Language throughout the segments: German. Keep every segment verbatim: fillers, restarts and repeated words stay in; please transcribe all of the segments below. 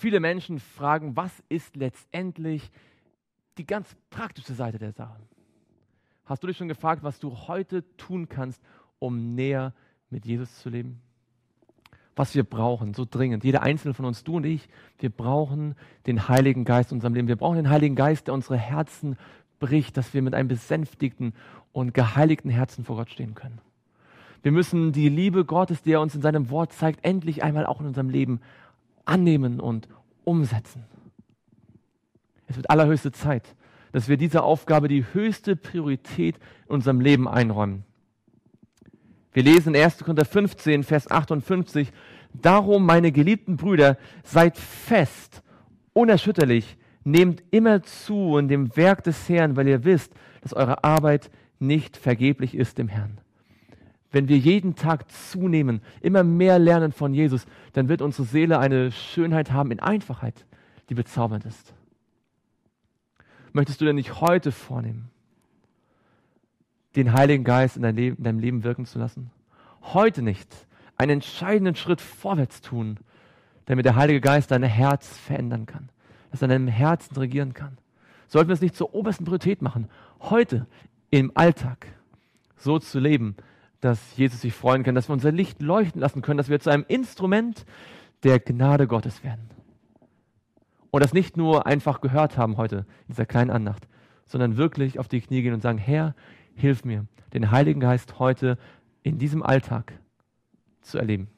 Viele Menschen fragen, was ist letztendlich die ganz praktische Seite der Sache? Hast du dich schon gefragt, was du heute tun kannst, um näher mit Jesus zu leben? Was wir brauchen, so dringend, jeder Einzelne von uns, du und ich, wir brauchen den Heiligen Geist in unserem Leben. Wir brauchen den Heiligen Geist, der unsere Herzen bricht, dass wir mit einem besänftigten und geheiligten Herzen vor Gott stehen können. Wir müssen die Liebe Gottes, die er uns in seinem Wort zeigt, endlich einmal auch in unserem Leben annehmen und umsetzen. Es wird allerhöchste Zeit, dass wir dieser Aufgabe die höchste Priorität in unserem Leben einräumen. Wir lesen in erster Korinther fünfzehn, Vers achtundfünfzig, darum, meine geliebten Brüder, seid fest, unerschütterlich, nehmt immer zu in dem Werk des Herrn, weil ihr wisst, dass eure Arbeit nicht vergeblich ist im Herrn. Wenn wir jeden Tag zunehmen, immer mehr lernen von Jesus, dann wird unsere Seele eine Schönheit haben in Einfachheit, die bezaubernd ist. Möchtest du denn nicht heute vornehmen, den Heiligen Geist in dein Leben, in deinem Leben wirken zu lassen? Heute nicht einen entscheidenden Schritt vorwärts tun, damit der Heilige Geist dein Herz verändern kann, dass er in deinem Herzen regieren kann. Sollten wir es nicht zur obersten Priorität machen, heute im Alltag so zu leben, dass Jesus sich freuen kann, dass wir unser Licht leuchten lassen können, dass wir zu einem Instrument der Gnade Gottes werden. Und das nicht nur einfach gehört haben heute in dieser kleinen Andacht, sondern wirklich auf die Knie gehen und sagen, Herr, hilf mir, den Heiligen Geist heute in diesem Alltag zu erleben.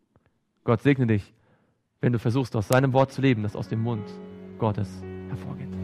Gott segne dich, wenn du versuchst, aus seinem Wort zu leben, das aus dem Mund Gottes hervorgeht.